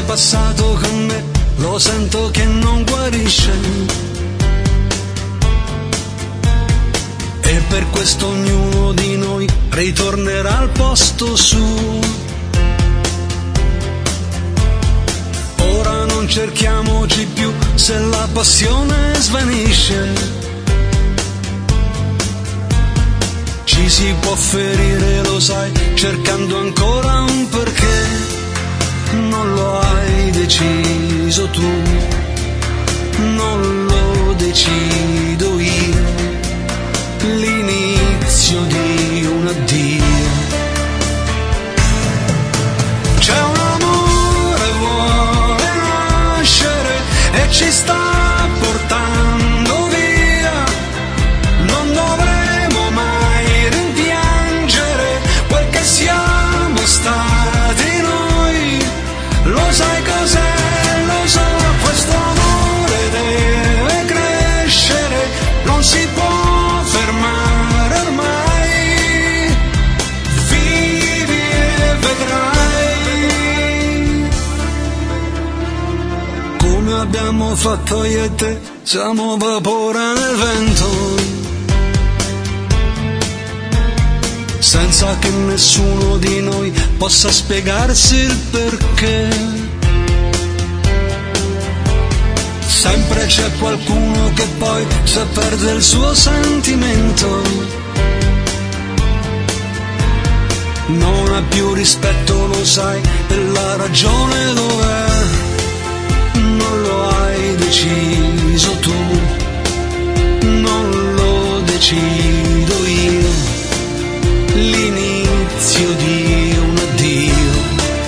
passato con me, lo sento che non guarisce. E per questo ognuno di noi ritornerà al posto suo. Ora non cerchiamoci più se la passione svanisce. Ci si può ferire, lo sai, cercando ancora un perché. Non lo hai deciso tu, non lo decido io. L'inizio di un addio. C'è un amore, vuole nascere e ci sta portando via. Non dovremo mai rimpiangere quel che siamo stati noi. Lo sai cos'è? Lo so, questo amore deve crescere, non si può fermare ormai. Vivi e vedrai. Come abbiamo fatto io e te, siamo vapore nel vento, senza che nessuno di noi possa spiegarsi il perché. Sempre c'è qualcuno che poi se perde il suo sentimento, non ha più rispetto, lo sai, e la ragione dov'è? Non lo hai deciso tu, non lo decido io. L'inizio di un addio.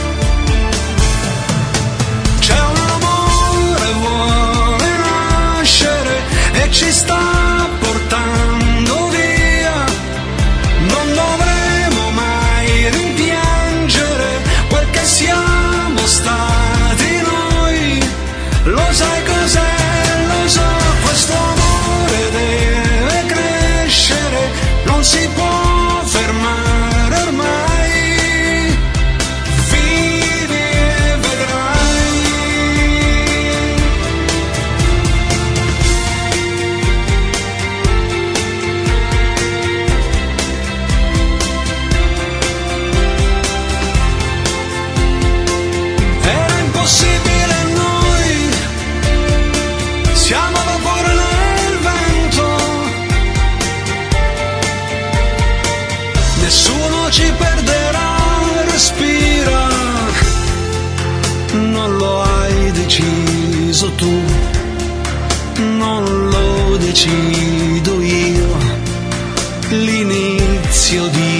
C'è un amore, vuole nascere e ci sta portando via. Non dovremo mai rimpiangere quel che siamo stati noi. Lo sai cos'è? Lo so, questo amore deve crescere, non si può fermare ormai. Vivi e vedrai. Era impossibile a noi, siamo vapore nel vento. Nessuno ci perderà, respira. Non lo hai deciso tu, non lo decido io. L'inizio di